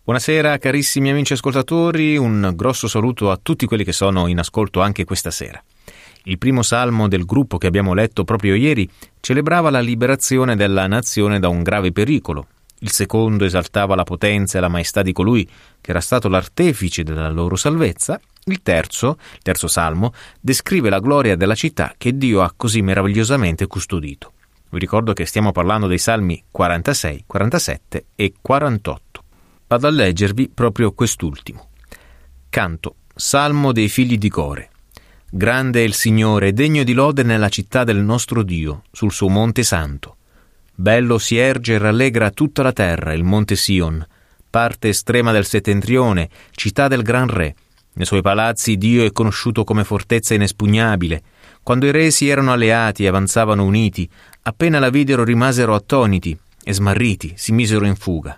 Buonasera carissimi amici ascoltatori, un grosso saluto a tutti quelli che sono in ascolto anche questa sera. Il primo salmo del gruppo che abbiamo letto proprio ieri celebrava la liberazione della nazione da un grave pericolo. Il secondo esaltava la potenza e la maestà di colui che era stato l'artefice della loro salvezza. Il terzo salmo, descrive la gloria della città che Dio ha così meravigliosamente custodito. Vi ricordo che stiamo parlando dei salmi 46, 47 e 48. Vado a leggervi proprio quest'ultimo. Canto, salmo dei figli di Core. Grande è il Signore, degno di lode nella città del nostro Dio, sul suo monte santo. Bello si erge e rallegra tutta la terra, il monte Sion, parte estrema del settentrione, città del gran re. Nei suoi palazzi Dio è conosciuto come fortezza inespugnabile. Quando i re si erano alleati e avanzavano uniti, appena la videro rimasero attoniti e smarriti, si misero in fuga.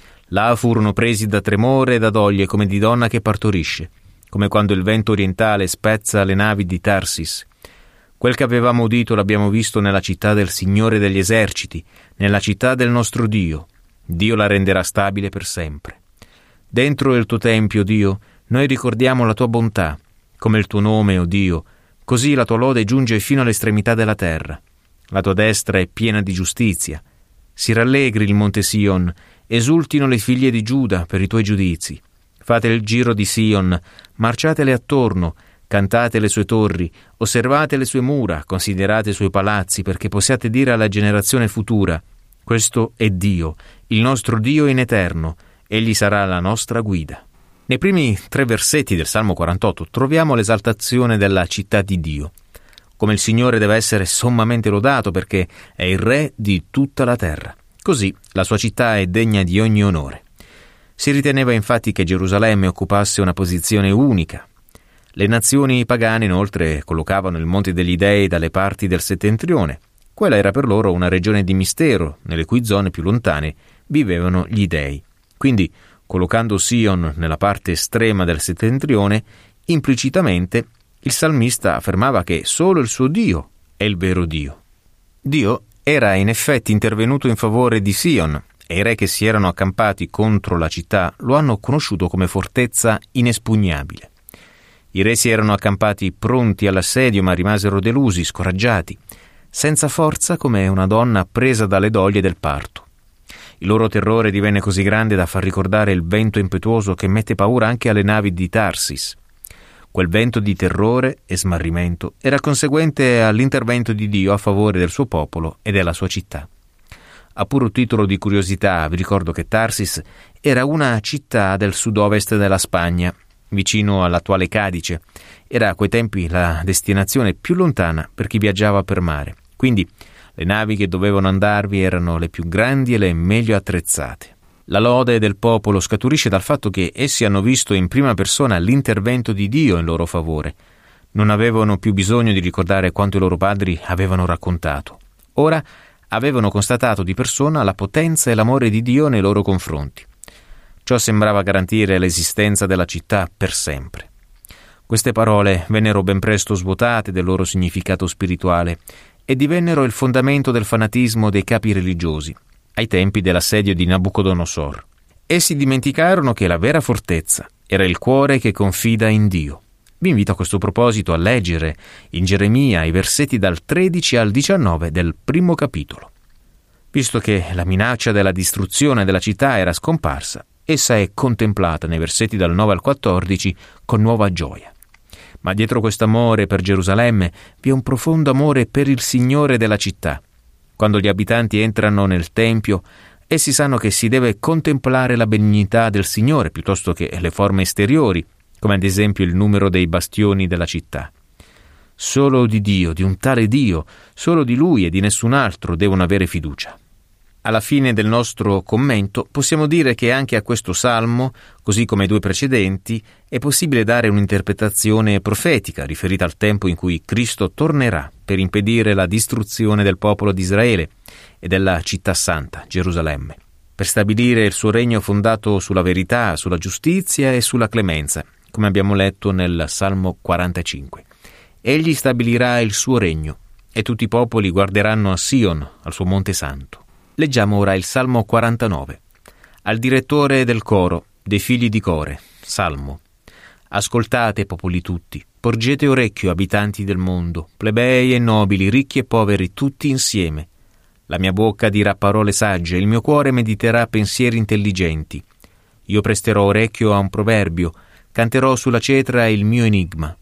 Là furono presi da tremore e da doglie come di donna che partorisce, come quando il vento orientale spezza le navi di Tarsis. Quel che avevamo udito l'abbiamo visto nella città del Signore degli eserciti, nella città del nostro Dio. Dio la renderà stabile per sempre. Dentro il tuo tempio, Dio, noi ricordiamo la tua bontà, come il tuo nome, o Dio, così la tua lode giunge fino all'estremità della terra. La tua destra è piena di giustizia. Si rallegri il monte Sion, esultino le figlie di Giuda per i tuoi giudizi. Fate il giro di Sion, marciatele attorno, cantate le sue torri, osservate le sue mura, considerate i suoi palazzi, perché possiate dire alla generazione futura: questo è Dio, il nostro Dio in eterno, egli sarà la nostra guida. Nei primi 3 versetti del Salmo 48 troviamo l'esaltazione della città di Dio, come il Signore deve essere sommamente lodato perché è il Re di tutta la terra. Così la sua città è degna di ogni onore. Si riteneva infatti che Gerusalemme occupasse una posizione unica. Le nazioni pagane inoltre collocavano il Monte degli Dei dalle parti del settentrione. Quella era per loro una regione di mistero, nelle cui zone più lontane vivevano gli dei. Quindi, collocando Sion nella parte estrema del settentrione, implicitamente il salmista affermava che solo il suo Dio è il vero Dio. Dio era in effetti intervenuto in favore di Sion e i re che si erano accampati contro la città lo hanno conosciuto come fortezza inespugnabile. I re si erano accampati pronti all'assedio ma rimasero delusi, scoraggiati, senza forza come una donna presa dalle doglie del parto. Il loro terrore divenne così grande da far ricordare il vento impetuoso che mette paura anche alle navi di Tarsis. Quel vento di terrore e smarrimento era conseguente all'intervento di Dio a favore del suo popolo e della sua città. A puro titolo di curiosità vi ricordo che Tarsis era una città del sud-ovest della Spagna, vicino all'attuale Cadice. Era a quei tempi la destinazione più lontana per chi viaggiava per mare. Quindi le navi che dovevano andarvi erano le più grandi e le meglio attrezzate. La lode del popolo scaturisce dal fatto che essi hanno visto in prima persona l'intervento di Dio in loro favore. Non avevano più bisogno di ricordare quanto i loro padri avevano raccontato. Ora avevano constatato di persona la potenza e l'amore di Dio nei loro confronti. Ciò sembrava garantire l'esistenza della città per sempre. Queste parole vennero ben presto svuotate del loro significato spirituale e divennero il fondamento del fanatismo dei capi religiosi ai tempi dell'assedio di Nabucodonosor. Essi dimenticarono che la vera fortezza era il cuore che confida in Dio. Vi invito a questo proposito a leggere in Geremia i versetti dal 13 al 19 del primo capitolo. Visto che la minaccia della distruzione della città era scomparsa, essa è contemplata nei versetti dal 9 al 14 con nuova gioia. Ma dietro questo amore per Gerusalemme vi è un profondo amore per il Signore della città. Quando gli abitanti entrano nel Tempio, essi sanno che si deve contemplare la benignità del Signore piuttosto che le forme esteriori, come ad esempio il numero dei bastioni della città. Solo di Dio, di un tale Dio, solo di Lui e di nessun altro devono avere fiducia. Alla fine del nostro commento possiamo dire che anche a questo salmo, così come ai 2 precedenti, è possibile dare un'interpretazione profetica riferita al tempo in cui Cristo tornerà per impedire la distruzione del popolo di Israele e della città santa, Gerusalemme, per stabilire il suo regno fondato sulla verità, sulla giustizia e sulla clemenza, come abbiamo letto nel Salmo 45. Egli stabilirà il suo regno e tutti i popoli guarderanno a Sion, al suo monte santo. Leggiamo ora il Salmo 49. Al direttore del coro, dei figli di Core, Salmo. Ascoltate, popoli tutti, porgete orecchio, abitanti del mondo, plebei e nobili, ricchi e poveri, tutti insieme. La mia bocca dirà parole sagge, il mio cuore mediterà pensieri intelligenti. Io presterò orecchio a un proverbio, canterò sulla cetra il mio enigma.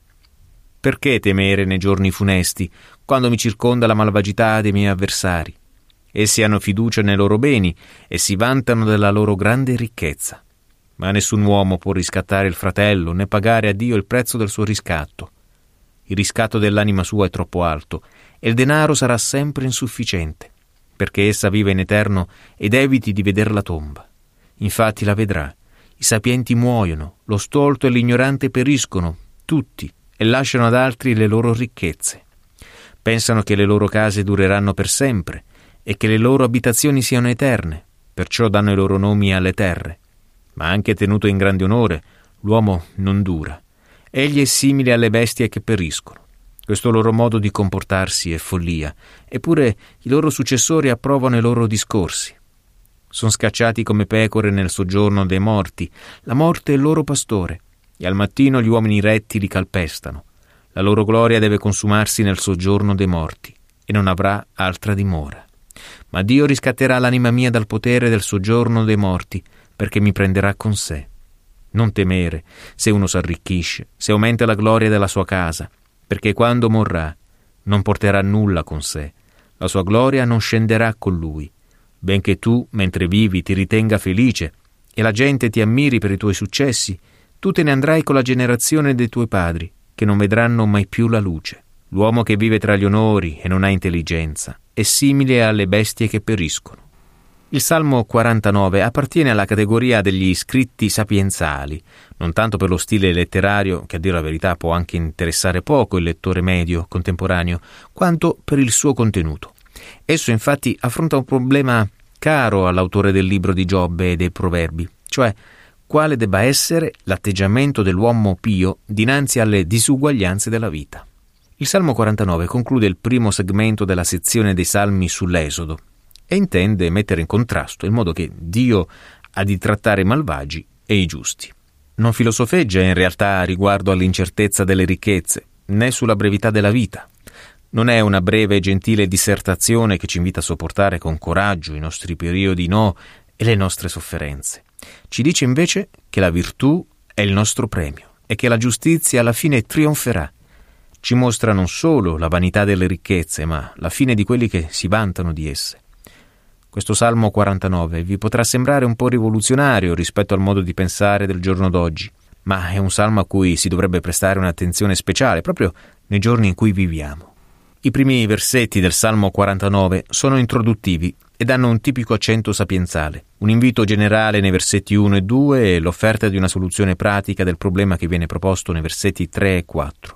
Perché temere nei giorni funesti, quando mi circonda la malvagità dei miei avversari? Essi hanno fiducia nei loro beni e si vantano della loro grande ricchezza. Ma nessun uomo può riscattare il fratello, né pagare a Dio il prezzo del suo riscatto. Il riscatto dell'anima sua è troppo alto, e il denaro sarà sempre insufficiente, perché essa vive in eterno ed eviti di veder la tomba. Infatti la vedrà. I sapienti muoiono, lo stolto e l'ignorante periscono, tutti, e lasciano ad altri le loro ricchezze. Pensano che le loro case dureranno per sempre e che le loro abitazioni siano eterne, perciò danno i loro nomi alle terre. Ma anche tenuto in grande onore, l'uomo non dura. Egli è simile alle bestie che periscono. Questo loro modo di comportarsi è follia, eppure i loro successori approvano i loro discorsi. Sono scacciati come pecore nel soggiorno dei morti, la morte è il loro pastore, e al mattino gli uomini retti li calpestano. La loro gloria deve consumarsi nel soggiorno dei morti, e non avrà altra dimora. Ma Dio riscatterà l'anima mia dal potere del soggiorno dei morti, perché mi prenderà con sé. Non temere se uno s'arricchisce, se aumenta la gloria della sua casa, perché quando morrà non porterà nulla con sé, la sua gloria non scenderà con lui, benché tu, mentre vivi, ti ritenga felice e la gente ti ammiri per i tuoi successi, tu te ne andrai con la generazione dei tuoi padri, che non vedranno mai più la luce. L'uomo che vive tra gli onori e non ha intelligenza è simile alle bestie che periscono. Il Salmo 49 appartiene alla categoria degli scritti sapienzali, non tanto per lo stile letterario, che a dire la verità può anche interessare poco il lettore medio contemporaneo, quanto per il suo contenuto. Esso infatti affronta un problema caro all'autore del libro di Giobbe e dei Proverbi, cioè quale debba essere l'atteggiamento dell'uomo pio dinanzi alle disuguaglianze della vita. Il Salmo 49 conclude il primo segmento della sezione dei Salmi sull'Esodo e intende mettere in contrasto il modo che Dio ha di trattare i malvagi e i giusti. Non filosofeggia in realtà riguardo all'incertezza delle ricchezze, né sulla brevità della vita. Non è una breve e gentile dissertazione che ci invita a sopportare con coraggio i nostri periodi no e le nostre sofferenze. Ci dice invece che la virtù è il nostro premio e che la giustizia alla fine trionferà. Ci mostra non solo la vanità delle ricchezze, ma la fine di quelli che si vantano di esse. Questo Salmo 49 vi potrà sembrare un po' rivoluzionario rispetto al modo di pensare del giorno d'oggi, ma è un salmo a cui si dovrebbe prestare un'attenzione speciale proprio nei giorni in cui viviamo. I primi versetti del Salmo 49 sono introduttivi ed hanno un tipico accento sapienzale, un invito generale nei versetti 1 e 2 e l'offerta di una soluzione pratica del problema che viene proposto nei versetti 3 e 4.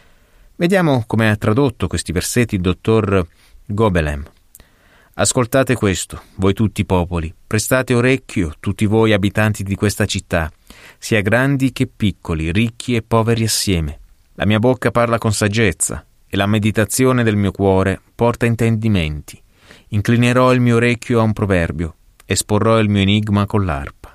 Vediamo come ha tradotto questi versetti il dottor Gobelem. Ascoltate questo, voi tutti i popoli, prestate orecchio, tutti voi abitanti di questa città, sia grandi che piccoli, ricchi e poveri assieme. La mia bocca parla con saggezza, e la meditazione del mio cuore porta intendimenti. Inclinerò il mio orecchio a un proverbio, esporrò il mio enigma con l'arpa.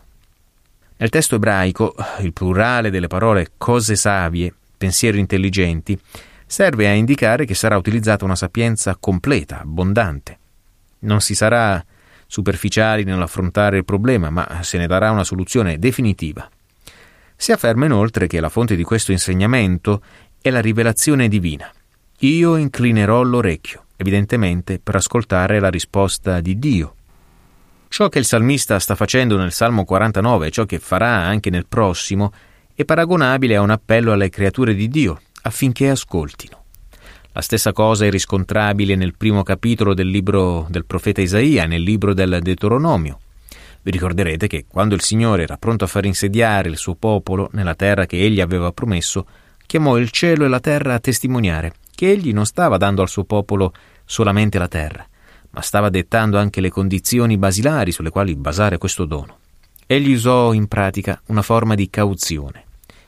Nel testo ebraico, il plurale delle parole cose savie, pensieri intelligenti, serve a indicare che sarà utilizzata una sapienza completa, abbondante. Non si sarà superficiali nell'affrontare il problema, ma se ne darà una soluzione definitiva. Si afferma inoltre che la fonte di questo insegnamento è la rivelazione divina. Io inclinerò l'orecchio, evidentemente per ascoltare la risposta di Dio. Ciò che il salmista sta facendo nel Salmo 49 e ciò che farà anche nel prossimo è paragonabile a un appello alle creature di Dio affinché ascoltino. La stessa cosa è riscontrabile nel primo capitolo del libro del profeta Isaia, nel libro del Deuteronomio. Vi ricorderete che quando il Signore era pronto a far insediare il suo popolo nella terra che egli aveva promesso, chiamò il cielo e la terra a testimoniare che egli non stava dando al suo popolo solamente la terra, ma stava dettando anche le condizioni basilari sulle quali basare questo dono. Egli usò in pratica una forma di cauzione.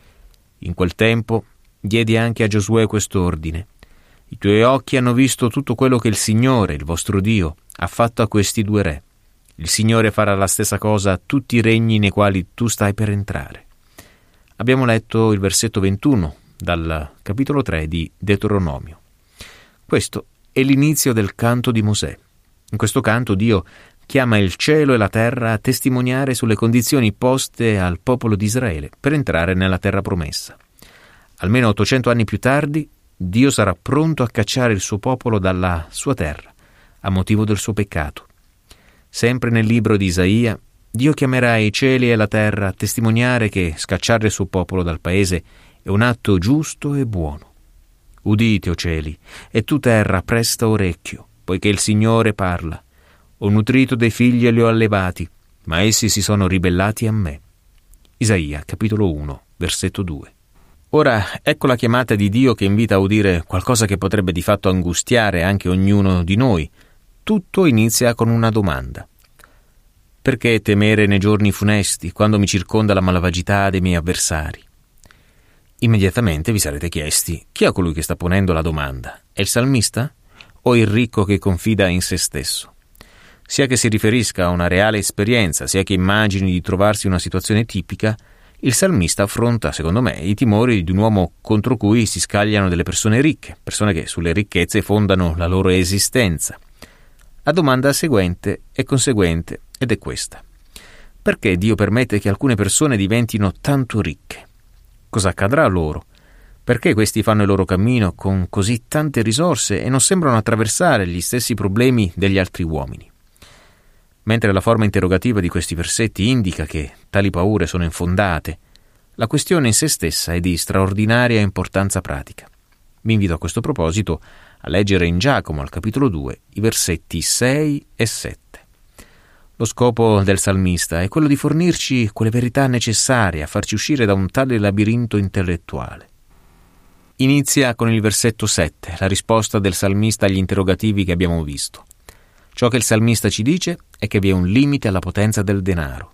In quel tempo diede anche a Giosuè quest'ordine: i tuoi occhi hanno visto tutto quello che il Signore, il vostro Dio, ha fatto a questi due re. Il Signore farà la stessa cosa a tutti i regni nei quali tu stai per entrare. Abbiamo letto il versetto 21 dal capitolo 3 di Deuteronomio. Questo è l'inizio del canto di Mosè. In questo canto Dio chiama il cielo e la terra a testimoniare sulle condizioni poste al popolo di Israele per entrare nella terra promessa. Almeno 800 anni più tardi, Dio sarà pronto a cacciare il suo popolo dalla sua terra, a motivo del suo peccato. Sempre nel libro di Isaia, Dio chiamerà i cieli e la terra a testimoniare che scacciare il suo popolo dal paese è un atto giusto e buono. Udite, o cieli, e tu terra presta orecchio, poiché il Signore parla. Ho nutrito dei figli e li ho allevati, ma essi si sono ribellati a me. Isaia, capitolo 1, versetto 2. Ora, ecco la chiamata di Dio che invita a udire qualcosa che potrebbe di fatto angustiare anche ognuno di noi. Tutto inizia con una domanda. Perché temere nei giorni funesti, quando mi circonda la malvagità dei miei avversari? Immediatamente vi sarete chiesti, chi è colui che sta ponendo la domanda? È il salmista? O il ricco che confida in se stesso? Sia che si riferisca a una reale esperienza, sia che immagini di trovarsi in una situazione tipica, il salmista affronta, secondo me, i timori di un uomo contro cui si scagliano delle persone ricche, persone che sulle ricchezze fondano la loro esistenza. La domanda seguente è conseguente ed è questa. Perché Dio permette che alcune persone diventino tanto ricche? Cosa accadrà a loro? Perché questi fanno il loro cammino con così tante risorse e non sembrano attraversare gli stessi problemi degli altri uomini? Mentre la forma interrogativa di questi versetti indica che tali paure sono infondate, la questione in se stessa è di straordinaria importanza pratica. Vi invito a questo proposito a leggere in Giacomo, al capitolo 2, i versetti 6 e 7. Lo scopo del salmista è quello di fornirci quelle verità necessarie a farci uscire da un tale labirinto intellettuale. Inizia con il versetto 7, la risposta del salmista agli interrogativi che abbiamo visto. Ciò che il salmista ci dice è che vi è un limite alla potenza del denaro.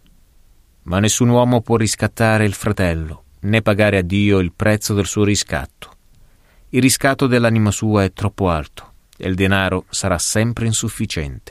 Ma nessun uomo può riscattare il fratello, né pagare a Dio il prezzo del suo riscatto. Il riscatto dell'anima sua è troppo alto e il denaro sarà sempre insufficiente.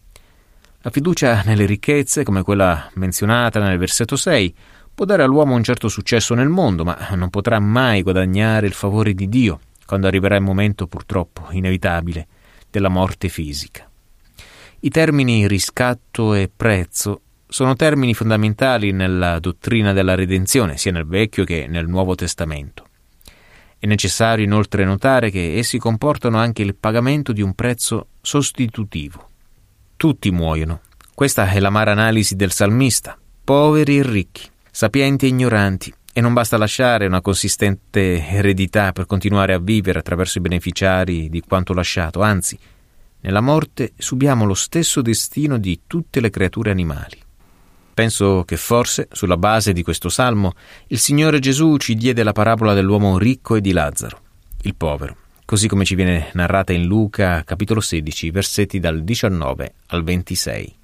La fiducia nelle ricchezze, come quella menzionata nel versetto 6, può dare all'uomo un certo successo nel mondo, ma non potrà mai guadagnare il favore di Dio quando arriverà il momento, purtroppo inevitabile, della morte fisica. I termini riscatto e prezzo sono termini fondamentali nella dottrina della redenzione, sia nel Vecchio che nel Nuovo Testamento. È necessario inoltre notare che essi comportano anche il pagamento di un prezzo sostitutivo. Tutti muoiono. Questa è l'amara analisi del salmista, poveri e ricchi, sapienti e ignoranti, e non basta lasciare una consistente eredità per continuare a vivere attraverso i beneficiari di quanto lasciato, anzi, nella morte subiamo lo stesso destino di tutte le creature animali. Penso che forse, sulla base di questo salmo, il Signore Gesù ci diede la parabola dell'uomo ricco e di Lazzaro, il povero, così come ci viene narrata in Luca, capitolo 16, versetti dal 19 al 26.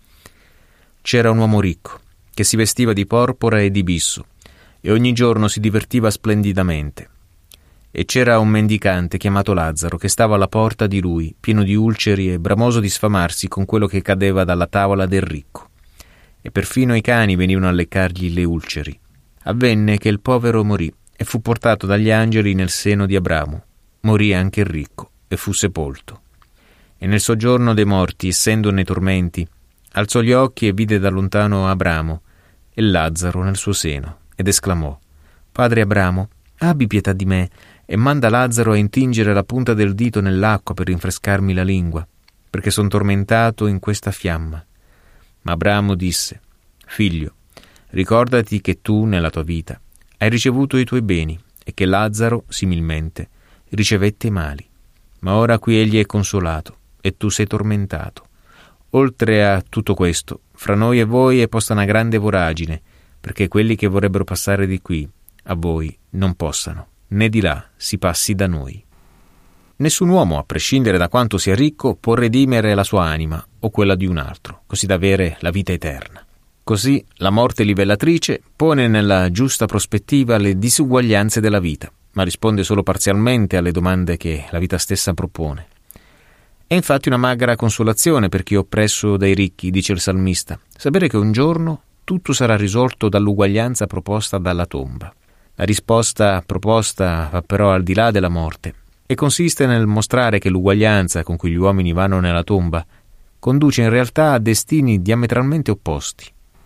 C'era un uomo ricco, che si vestiva di porpora e di bisso, e ogni giorno si divertiva splendidamente. E c'era un mendicante chiamato Lazzaro, che stava alla porta di lui, pieno di ulceri e bramoso di sfamarsi con quello che cadeva dalla tavola del ricco. E perfino i cani venivano a leccargli le ulceri. Avvenne che il povero morì e fu portato dagli angeli nel seno di Abramo. Morì anche il ricco e fu sepolto. E nel soggiorno dei morti, essendo nei tormenti, alzò gli occhi e vide da lontano Abramo e Lazzaro nel suo seno, ed esclamò: «Padre Abramo, abbi pietà di me e manda Lazzaro a intingere la punta del dito nell'acqua per rinfrescarmi la lingua, perché son tormentato in questa fiamma». Ma Abramo disse: «Figlio, ricordati che tu, nella tua vita, hai ricevuto i tuoi beni e che Lazzaro, similmente, ricevette i mali. Ma ora qui egli è consolato e tu sei tormentato. Oltre a tutto questo, fra noi e voi è posta una grande voragine, perché quelli che vorrebbero passare di qui a voi non possano, né di là si passi da noi». Nessun uomo, a prescindere da quanto sia ricco, può redimere la sua anima o quella di un altro, così da avere la vita eterna. Così la morte livellatrice pone nella giusta prospettiva le disuguaglianze della vita, ma risponde solo parzialmente alle domande che la vita stessa propone. È infatti una magra consolazione per chi è oppresso dai ricchi, dice il salmista, sapere che un giorno tutto sarà risolto dall'uguaglianza proposta dalla tomba. La risposta proposta va però al di là della morte e consiste nel mostrare che l'uguaglianza con cui gli uomini vanno nella tomba conduce in realtà a destini diametralmente opposti.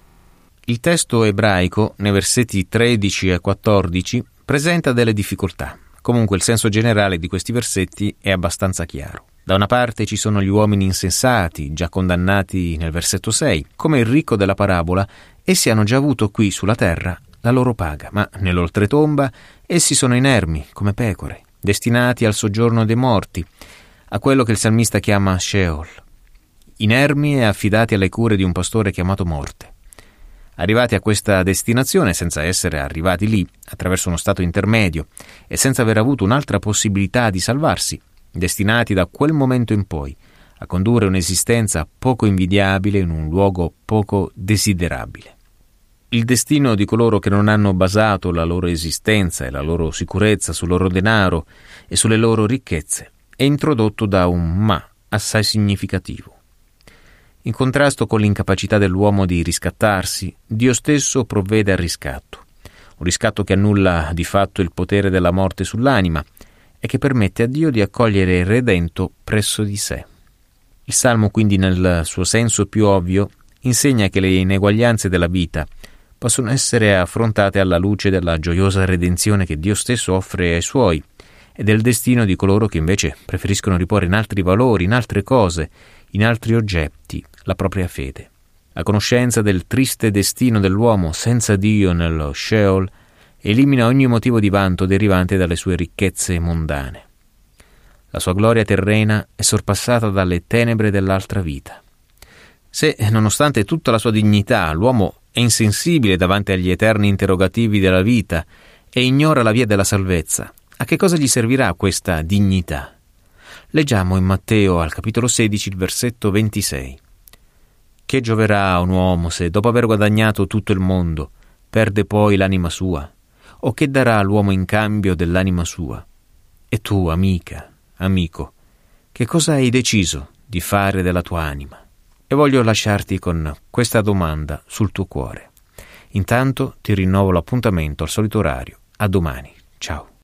Il testo ebraico, nei versetti 13 e 14, presenta delle difficoltà. Comunque il senso generale di questi versetti è abbastanza chiaro. Da una parte ci sono gli uomini insensati, già condannati nel versetto 6. Come il ricco della parabola, essi hanno già avuto qui sulla terra la loro paga, ma nell'oltretomba essi sono inermi, come pecore, destinati al soggiorno dei morti, a quello che il salmista chiama Sheol. Inermi e affidati alle cure di un pastore chiamato morte. Arrivati a questa destinazione, senza essere arrivati lì, attraverso uno stato intermedio, e senza aver avuto un'altra possibilità di salvarsi, destinati da quel momento in poi a condurre un'esistenza poco invidiabile in un luogo poco desiderabile. Il destino di coloro che non hanno basato la loro esistenza e la loro sicurezza sul loro denaro e sulle loro ricchezze è introdotto da un ma assai significativo. In contrasto con l'incapacità dell'uomo di riscattarsi, Dio stesso provvede al riscatto, un riscatto che annulla di fatto il potere della morte sull'anima e che permette a Dio di accogliere il redento presso di sé. Il Salmo, quindi, nel suo senso più ovvio, insegna che le ineguaglianze della vita possono essere affrontate alla luce della gioiosa redenzione che Dio stesso offre ai suoi e del destino di coloro che invece preferiscono riporre in altri valori, in altre cose, in altri oggetti, la propria fede. La conoscenza del triste destino dell'uomo senza Dio nello Sheol elimina ogni motivo di vanto derivante dalle sue ricchezze mondane. La sua gloria terrena è sorpassata dalle tenebre dell'altra vita. Se, nonostante tutta la sua dignità, l'uomo è insensibile davanti agli eterni interrogativi della vita e ignora la via della salvezza, a che cosa gli servirà questa dignità? Leggiamo in Matteo al capitolo 16 il versetto 26. Che gioverà a un uomo se, dopo aver guadagnato tutto il mondo, perde poi l'anima sua? O che darà l'uomo in cambio dell'anima sua? E tu, amica, amico, che cosa hai deciso di fare della tua anima? E voglio lasciarti con questa domanda sul tuo cuore. Intanto ti rinnovo l'appuntamento al solito orario. A domani. Ciao.